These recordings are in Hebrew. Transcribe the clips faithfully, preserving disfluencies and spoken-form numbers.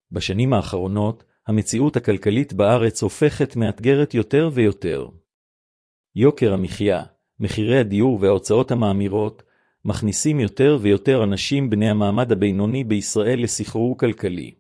בשנים האחרונות, המציאות הכלכלית בארץ הופכת מאתגרת יותר ויותר. יוקר המחיה, מחירי הדיור וההוצאות המאמירות, מכניסים יותר ויותר אנשים בני המעמד הבינוני בישראל לסחרור כלכלי.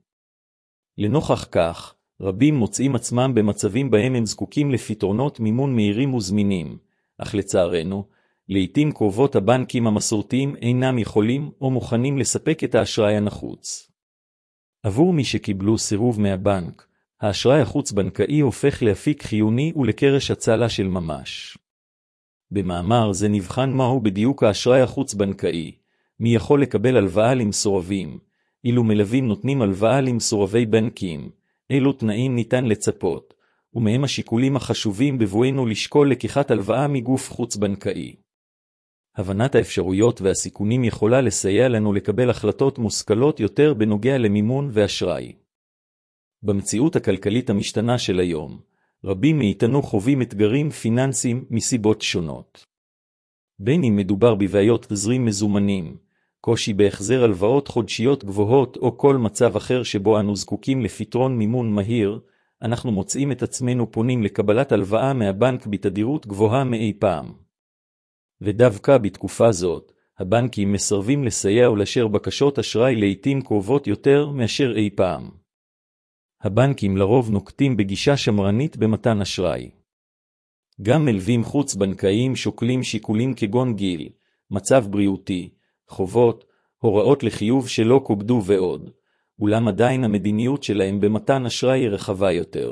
לנוכח כך, רבים מוצאים עצמם במצבים בהם הם זקוקים לפתרונות מימון מהירים וזמינים, אך לצערנו, לעתים קרובות הבנקים המסורתיים אינם יכולים או מוכנים לספק את האשראי הנחוץ. עבור מי שקיבלו סירוב מהבנק, האשראי החוץ-בנקאי הופך לאפיק חיוני ולקרש הצלה של ממש. במאמר זה נבחן מהו בדיוק האשראי החוץ-בנקאי, מי יכול לקבל הלוואה למסורבים, אילו מלווים נותנים הלוואה למסורבי בנקים, אילו תנאים ניתן לצפות, ומהם השיקולים החשובים בבואנו לשקול לקיחת הלוואה מגוף חוץ-בנקאי. הבנת האפשרויות והסיכונים יכולה לסייע לנו לקבל החלטות מושכלות יותר בנוגע למימון ואשראי. במציאות הכלכלית המשתנה של היום, רבים מאיתנו חווים אתגרים פיננסיים מסיבות שונות. בין אם מדובר בבעיות תזרים מזומנים, קושי בהחזר הלוואות חודשיות גבוהות או כל מצב אחר שבו אנו זקוקים לפתרון מימון מהיר, אנחנו מוצאים את עצמנו פונים לקבלת הלוואה מהבנק בתדירות גבוהה מאי פעם. ודווקא בתקופה זאת, הבנקים מסרבים לסייע ולאשר בקשות אשראי לעתים קרובות יותר מאשר אי פעם. הבנקים לרוב נוקטים בגישה שמרנית במתן אשראי. גם מלווים חוץ-בנקאיים שוקלים שיקולים כגון גיל, מצב בריאותי, חובות, הוראות לחיוב שלא קובדו ועוד, אולם עדיין המדיניות שלהם במתן אשראי היא רחבה יותר.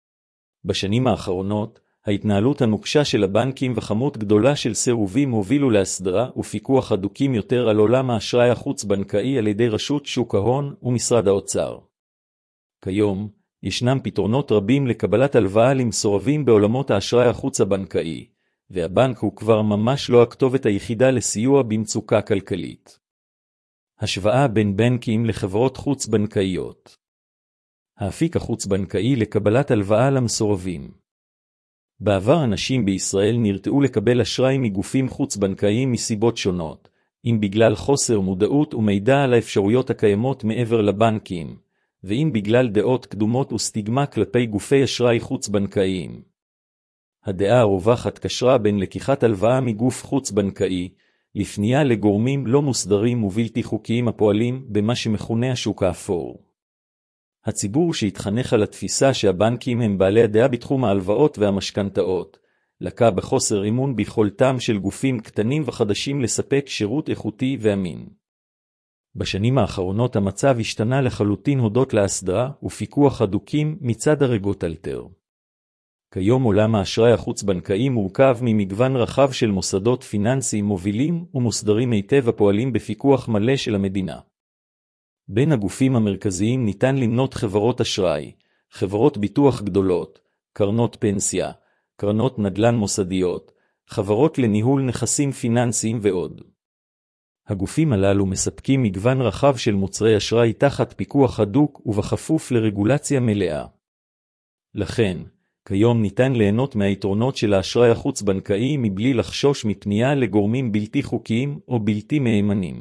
בשנים האחרונות, ההתנהלות הנוקשה של הבנקים וכמות גדולה של סירובים הובילו להסדרה ופיקוח הדוקים יותר על עולם האשראי החוץ-בנקאי על ידי רשות שוק ההון ומשרד האוצר. כיום, ישנם פתרונות רבים לקבלת הלוואה למסורבים בעולמות האשראי החוץ-בנקאי, והבנק הוא כבר ממש לא הכתובת היחידה לסיוע במצוקה כלכלית. השוואה בין בנקים לחברות חוץ-בנקאיות. האפיק החוץ-בנקאי לקבלת הלוואה למסורבים. בעבר אנשים בישראל נרתעו לקבל אשראי מגופים חוץ-בנקאיים מסיבות שונות, אם בגלל חוסר מודעות ומידע על האפשרויות הקיימות מעבר לבנקים, ואם בגלל דעות קדומות וסטיגמה כלפי גופי אשראי חוץ-בנקאיים. הדעה הרווחת קשרה בין לקיחת הלוואה מגוף חוץ-בנקאי, לפנייה לגורמים לא מוסדרים ובלתי חוקיים הפועלים במה שמכונה השוק האפור. הציבור שהתחנך על התפיסה שהבנקים הם בעלי הדעה בתחום ההלוואות והמשכנתאות, לקה בחוסר אמון ביכולתם של גופים קטנים וחדשים לספק שירות איכותי ואמין. בשנים האחרונות המצב השתנה לחלוטין הודות להסדרה ופיקוח הדוקים מצד הרגולטור. כיום עולם האשראי החוץ-בנקאי מורכב ממגוון רחב של מוסדות פיננסיים מובילים ומוסדרים היטב הפועלים בפיקוח מלא של המדינה. בין הגופים המרכזיים ניתן למנות חברות אשראי, חברות ביטוח גדולות, קרנות פנסיה, קרנות נדל"ן מוסדיות, חברות לניהול נכסים פיננסיים ועוד. הגופים הללו מספקים מגוון רחב של מוצרי אשראי תחת פיקוח הדוק ובכפוף לרגולציה מלאה. לכן, כיום ניתן ליהנות מהיתרונות של האשראי החוץ-בנקאי מבלי לחשוש מפנייה לגורמים בלתי חוקיים או בלתי מהימנים.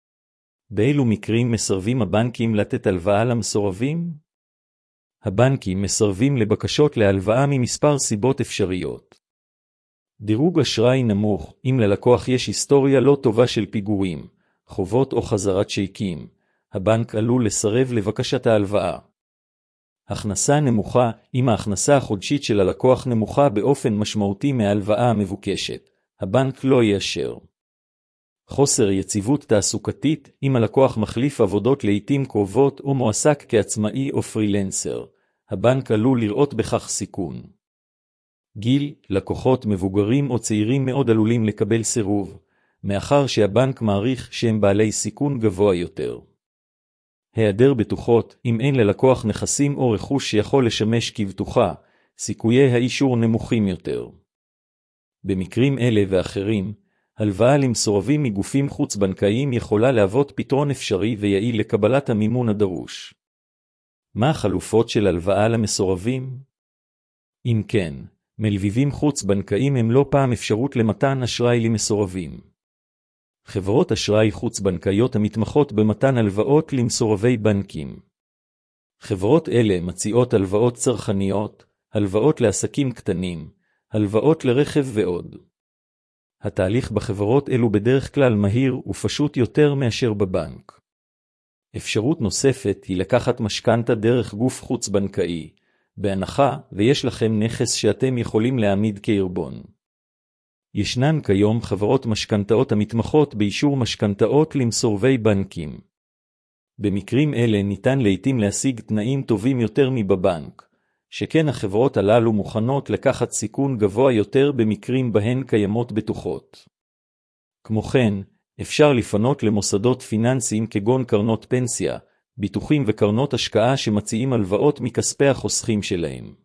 באילו מקרים מסרבים הבנקים לתת הלוואה למסורבים? הבנקים מסרבים לבקשות להלוואה ממספר סיבות אפשריות. דירוג אשראי נמוך, אם ללקוח יש היסטוריה לא טובה של פיגורים, חובות או חזרת שייקים, הבנק עלול לסרב לבקשת ההלוואה. הכנסה נמוכה, אם ההכנסה החודשית של הלקוח נמוכה באופן משמעותי מההלוואה המבוקשת, הבנק לא יאשר. חוסר יציבות תעסוקתית, אם הלקוח מחליף עבודות לעתים קרובות או מועסק כעצמאי או פרילנסר, הבנק עלול לראות בכך סיכון. גיל, לקוחות מבוגרים או צעירים מאוד עלולים לקבל סירוב, מאחר שהבנק מעריך שהם בעלי סיכון גבוה יותר. היעדר בטוחות, אם אין ללקוח נכסים או רכוש שיכול לשמש כבטוחה, סיכויי האישור נמוכים יותר. במקרים אלה ואחרים, הלוואה למסורבים מגופים חוץ-בנקאיים יכולה להוות פתרון אפשרי ויעיל לקבלת המימון הדרוש. מה החלופות של הלוואה למסורבים? אם כן, מלווים חוץ-בנקאיים הם לא פעם אפשרות למתן אשראי למסורבים. חברות אשראי חוץ-בנקאיות המתמחות במתן הלוואות למסורבי בנקים. חברות אלה מציעות הלוואות צרכניות, הלוואות לעסקים קטנים, הלוואות לרכב ועוד. התהליך בחברות אלו בדרך כלל מהיר ופשוט יותר מאשר בבנק. אפשרות נוספת היא לקחת משכנתה דרך גוף חוץ-בנקאי, בהנחה ויש לכם נכס שאתם יכולים להעמיד כערבון. ישנן כיום חברות משכנתאות המתמחות באישור משכנתאות למסורבי בנקים. במקרים אלה ניתן לעתים להשיג תנאים טובים יותר מבבנק, שכן החברות הללו מוכנות לקחת סיכון גבוה יותר במקרים בהן קיימות בטוחות. כמו כן, אפשר לפנות למוסדות פיננסיים כגון קרנות פנסיה, ביטוחים וקרנות השקעה שמציעים הלוואות מכספי החוסכים שלהם.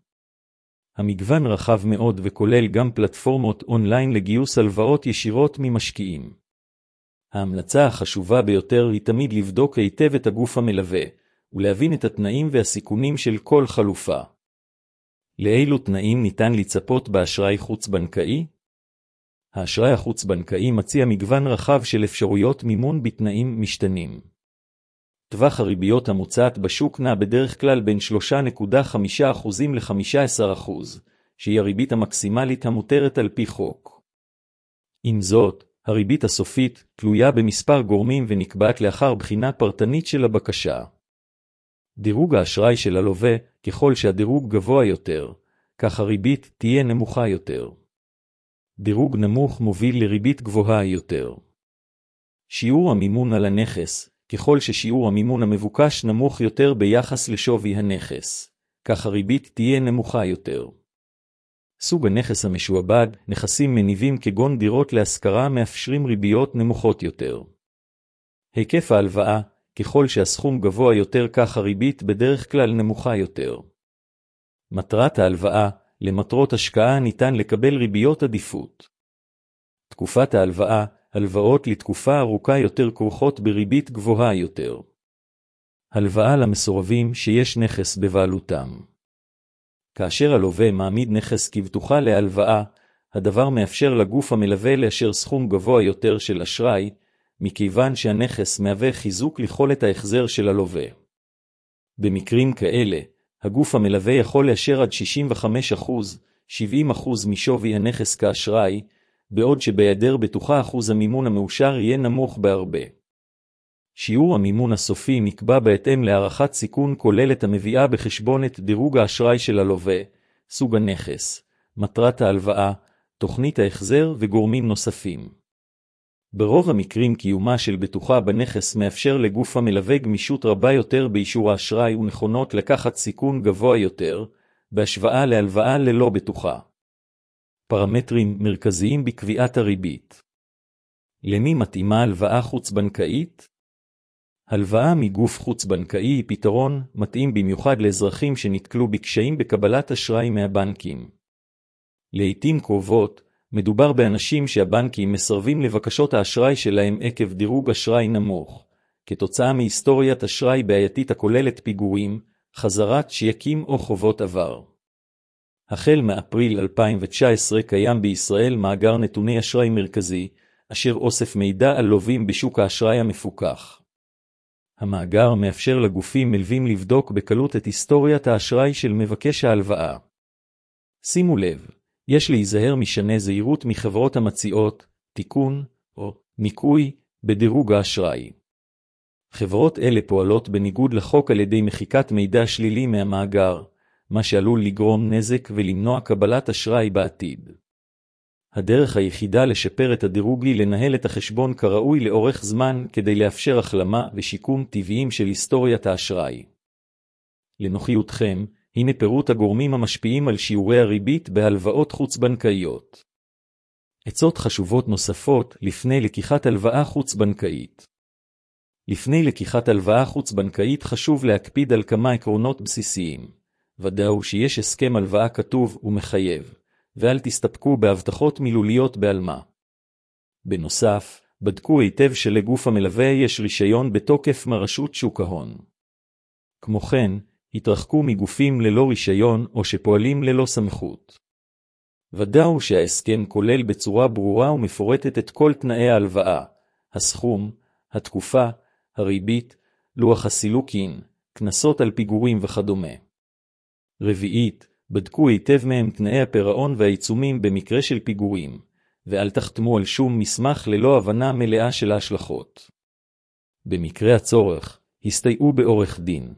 המגוון רחב מאוד וכולל גם פלטפורמות אונליין לגיוס הלוואות ישירות ממשקיעים. ההמלצה החשובה ביותר היא תמיד לבדוק היטב את הגוף המלווה, ולהבין את התנאים והסיכונים של כל חלופה. לאילו תנאים ניתן לצפות באשראי חוץ-בנקאי? האשראי החוץ-בנקאי מציע מגוון רחב של אפשרויות מימון בתנאים משתנים. טווח הריביות המוצעת בשוק נע בדרך כלל בין שלושה נקודה חמישה אחוז ל-חמישה עשר אחוז, שהיא הריבית המקסימלית המותרת על פי חוק. עם זאת, הריבית הסופית תלויה במספר גורמים ונקבעת לאחר בחינה פרטנית של הבקשה. דירוג האשראי של הלווה, ככל שהדירוג גבוה יותר, כך הריבית תהיה נמוכה יותר. דירוג נמוך מוביל לריבית גבוהה יותר. שיעור המימון על הנכס, ככל ששיעור המימון המבוקש נמוך יותר ביחס לשווי הנכס, כך הריבית תהיה נמוכה יותר. סוג הנכס המשועבד, נכסים מניבים כגון דירות להשכרה מאפשרים ריביות נמוכות יותר. היקף ההלוואה, ככל שהסכום גבוה יותר כך הריבית בדרך כלל נמוכה יותר. מטרת ההלוואה, למטרות השקעה ניתן לקבל ריביות עדיפות. תקופת ההלוואה, הלוואות לתקופה ארוכה יותר כרוכות בריבית גבוהה יותר. הלוואה למסורבים שיש נכס בבעלותם. כאשר הלווה מעמיד נכס כבטוחה להלוואה, הדבר מאפשר לגוף המלווה לאשר סכום גבוה יותר של אשראי, מכיוון שהנכס מהווה חיזוק ליכולת ההחזר של הלווה. במקרים כאלה, הגוף המלווה יכול לאשר עד שישים וחמישה אחוז, שבעים אחוז משווי הנכס כאשראי, בעוד שבהיעדר בטוחה אחוז המימון המאושר יהיה נמוך בהרבה. שיעור המימון הסופי נקבע בהתאם להערכת סיכון כוללת המביאה בחשבון את דירוג האשראי של הלווה, סוג הנכס, מטרת ההלוואה, תוכנית ההחזר וגורמים נוספים. ברוב המקרים קיומה של בטוחה בנכס מאפשר לגוף המלווה גמישות רבה יותר באישור האשראי ונכונות לקחת סיכון גבוה יותר, בהשוואה להלוואה ללא בטוחה. פרמטרים מרכזיים בקביעת הריבית. למי מתאימה הלוואה חוץ-בנקאית? הלוואה מגוף חוץ-בנקאי היא פתרון מתאים במיוחד לאזרחים שנתקלו בקשיים בקבלת אשראי מהבנקים. לעתים קרובות, מדובר באנשים שהבנקים מסרבים לבקשות האשראי שלהם עקב דירוג אשראי נמוך, כתוצאה מהיסטוריית אשראי בעייתית הכוללת פיגורים, חזרת שייקים או חובות עבר. החל מאפריל אלפיים תשע עשרה קיים בישראל מאגר נתוני אשראי מרכזי, אשר אוסף מידע על לווים בשוק האשראי המפוקח. המאגר מאפשר לגופים מלווים לבדוק בקלות את היסטוריית האשראי של מבקש ההלוואה. שימו לב, יש להיזהר משנה זהירות מחברות המציעות, תיקון או ניקוי בדירוג האשראי. חברות אלה פועלות בניגוד לחוק על ידי מחיקת מידע שלילי מהמאגר, מה שעלול לגרום נזק ולמנוע קבלת אשראי בעתיד. הדרך היחידה לשפר את הדירוג היא לנהל את החשבון כראוי לאורך זמן כדי לאפשר החלמה ושיקום טבעיים של היסטוריית האשראי. לנוחיותכם, הנה פירוט הגורמים המשפיעים על שיעורי הריבית בהלוואות חוץ-בנקאיות. עצות חשובות נוספות לפני לקיחת הלוואה חוץ-בנקאית. לפני לקיחת הלוואה חוץ-בנקאית חשוב להקפיד על כמה עקרונות בסיסיים. ודאו שיש הסכם הלוואה כתוב ומחייב, ואל תסתפקו בהבטחות מילוליות בעלמה. בנוסף, בדקו היטב שלגוף המלווה יש רישיון בתוקף מרשות שוק ההון. כמו כן, התרחקו מגופים ללא רישיון או שפועלים ללא סמכות. ודאו שההסכם כולל בצורה ברורה ומפורטת את כל תנאי ההלוואה, הסכום, התקופה, הריבית, לוח הסילוקין, קנסות על פיגורים וכדומה. רביעית, בדקו היטב מהם תנאי הפירעון והעיצומים במקרה של פיגורים, ואל תחתמו על שום מסמך ללא הבנה מלאה של ההשלכות. במקרה הצורך, הסתייעו בעורך דין.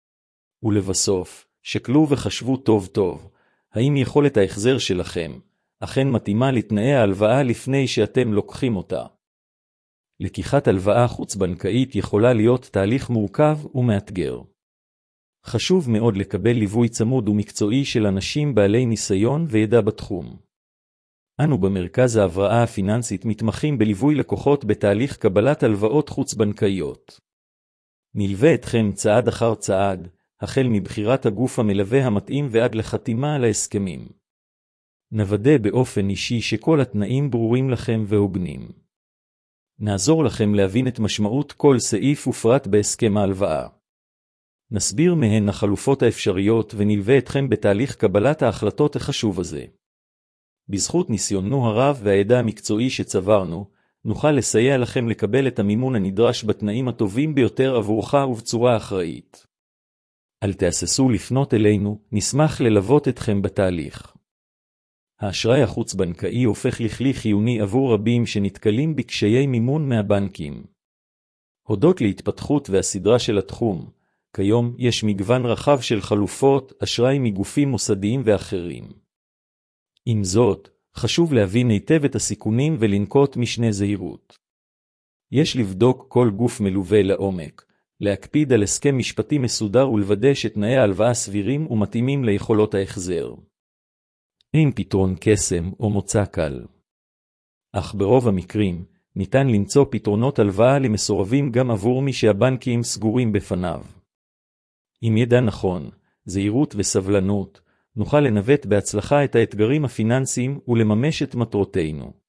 ולבסוף, שקלו וחשבו טוב טוב, האם יכולת ההחזר שלכם אכן מתאימה לתנאי ההלוואה לפני שאתם לוקחים אותה. לקיחת הלוואה חוץ-בנקאית יכולה להיות תהליך מורכב ומאתגר. חשוב מאוד לקבל ליווי צמוד ומקצועי של אנשים בעלי ניסיון וידע בתחום. אנו במרכז ההבראה הפיננסית מתמחים בליווי לקוחות בתהליך קבלת הלוואות חוץ-בנקאיות. נלווה אתכם צעד אחר צעד, החל מבחירת הגוף המלווה המתאים ועד לחתימה על ההסכמים. נוודא באופן אישי שכל התנאים ברורים לכם והוגנים. נעזור לכם להבין את משמעות כל סעיף ופרט בהסכם ההלוואה. נסביר מהן החלופות האפשריות ונלווה אתכם בתהליך קבלת ההחלטות החשוב הזה. בזכות ניסיוננו הרב והידע המקצועי שצברנו, נוכל לסייע לכם לקבל את המימון הנדרש בתנאים הטובים ביותר עבורך ובצורה אחראית. אל תהססו לפנות אלינו, נשמח ללוות אתכם בתהליך. האשראי החוץ-בנקאי הופך לכלי חיוני עבור רבים שנתקלים בקשיי מימון מהבנקים. הודות להתפתחות והסדרה של התחום, כיום יש מגוון רחב של חלופות אשראי מגופים מוסדיים ואחרים. עם זאת, חשוב להבין היטב את הסיכונים ולנקוט משנה זהירות. יש לבדוק כל גוף מלווה לעומק, להקפיד על הסכם משפטי מסודר ולוודא שתנאי ההלוואה סבירים ומתאימים ליכולות ההחזר. אין פתרון קסם או מוצא קל. אך ברוב המקרים, ניתן למצוא פתרונות הלוואה למסורבים גם עבור מי שהבנקים סגורים בפניו. אם ידע נכון, זהירות וסבלנות, נוכל לנווט בהצלחה את האתגרים הפיננסיים ולממש את מטרותינו.